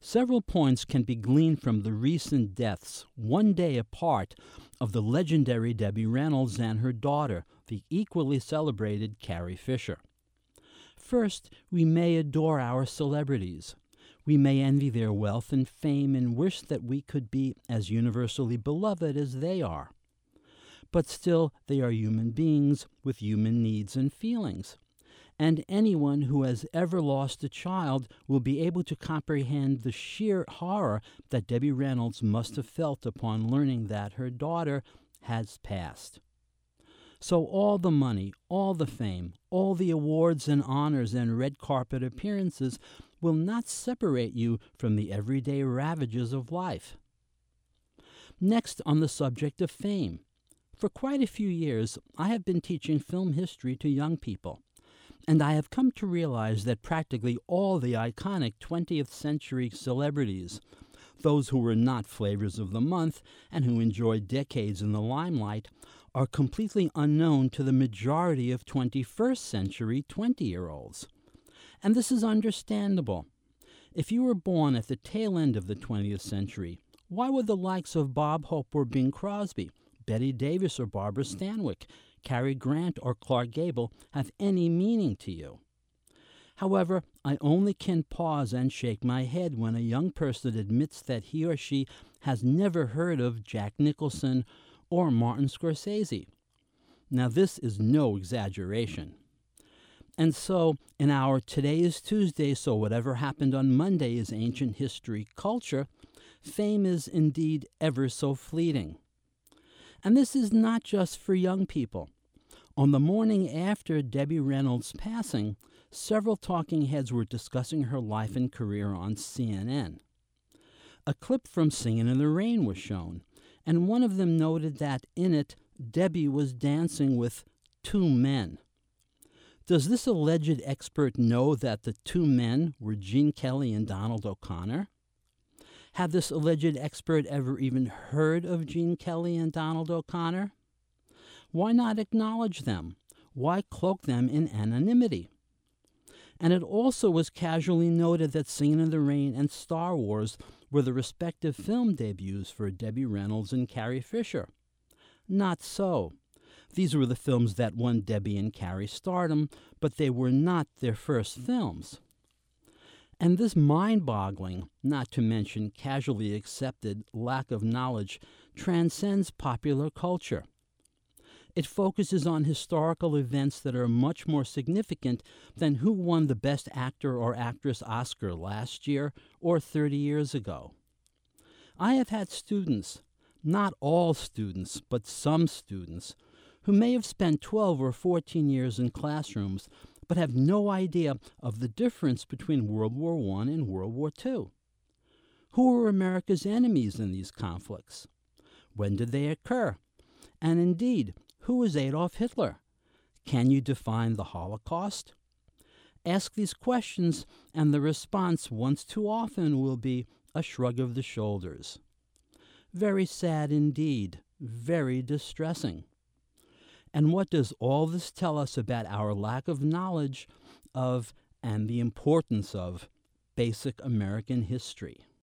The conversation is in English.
Several points can be gleaned from the recent deaths, one day apart, of the legendary Debbie Reynolds and her daughter, the equally celebrated Carrie Fisher. First, we may adore our celebrities. We may envy their wealth and fame and wish that we could be as universally beloved as they are. But still, they are human beings with human needs and feelings. And anyone who has ever lost a child will be able to comprehend the sheer horror that Debbie Reynolds must have felt upon learning that her daughter has passed. So all the money, all the fame, all the awards and honors and red carpet appearances will not separate you from the everyday ravages of life. Next, on the subject of fame. For quite a few years, I have been teaching film history to young people. And I have come to realize that practically all the iconic 20th century celebrities, those who were not flavors of the month and who enjoyed decades in the limelight, are completely unknown to the majority of 21st century 20-year-olds. And this is understandable. If you were born at the tail end of the 20th century, why would the likes of Bob Hope or Bing Crosby, Bette Davis or Barbara Stanwyck, Cary Grant or Clark Gable have any meaning to you? However, I only can pause and shake my head when a young person admits that he or she has never heard of Jack Nicholson or Martin Scorsese. Now, this is no exaggeration. And so, in our Today is Tuesday, so whatever happened on Monday is ancient history culture, fame is indeed ever so fleeting. And this is not just for young people. On the morning after Debbie Reynolds' passing, several talking heads were discussing her life and career on CNN. A clip from Singin' in the Rain was shown, and one of them noted that in it, Debbie was dancing with two men. Does this alleged expert know that the two men were Gene Kelly and Donald O'Connor? Had this alleged expert ever even heard of Gene Kelly and Donald O'Connor? Why not acknowledge them? Why cloak them in anonymity? And it also was casually noted that Singin' in the Rain and Star Wars were the respective film debuts for Debbie Reynolds and Carrie Fisher. Not so. These were the films that won Debbie and Carrie stardom, but they were not their first films. And this mind-boggling, not to mention casually accepted lack of knowledge, transcends popular culture. It focuses on historical events that are much more significant than who won the Best Actor or Actress Oscar last year or 30 years ago. I have had students, not all students, but some students, who may have spent 12 or 14 years in classrooms but have no idea of the difference between World War I and World War II. Who were America's enemies in these conflicts? When did they occur? And indeed, who is Adolf Hitler? Can you define the Holocaust? Ask these questions, and the response once too often will be a shrug of the shoulders. Very sad indeed, very distressing. And what does all this tell us about our lack of knowledge of and the importance of basic American history?